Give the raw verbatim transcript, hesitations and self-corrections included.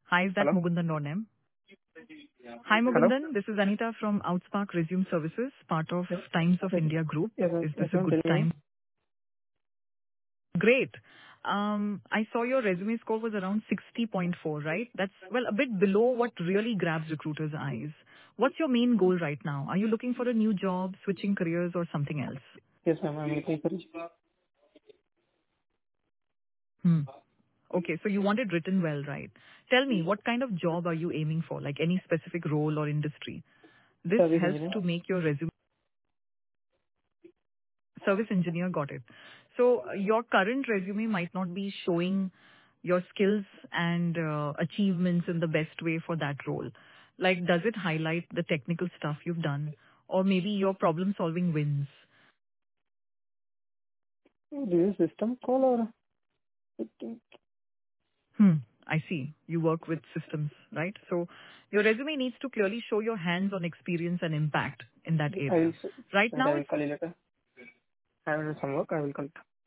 Hi, is that Hello? Mugundan or Nem? Hi, Hello? Mugundan. This is Anita from Outspark Resume Services, part of Yes. Times of Yes. India Group. Yes, ma'am. Is this Yes, a ma'am. good Tell me. time? Great. Um, I saw your resume score was around sixty point four, right? That's, well, a bit below what really grabs recruiters' eyes. What's your main goal right now? Are you looking for a new job, switching careers, or something else? Yes, ma'am. I'm looking for it. Hmm. Okay, so you want it written well, right? Tell me, what kind of job are you aiming for, like any specific role or industry? This Service helps engineer. to make your resume service engineer. Got it. So uh, your current resume might not be showing your skills and uh, achievements in the best way for that role. Like, does it highlight the technical stuff you've done, or maybe your problem-solving wins? This is system call or? Hmm. I see. You work with systems, right? So your resume needs to clearly show your hands-on experience and impact in that I will area. s- Right send. I now, will it's call you later. I will do some work. I will call.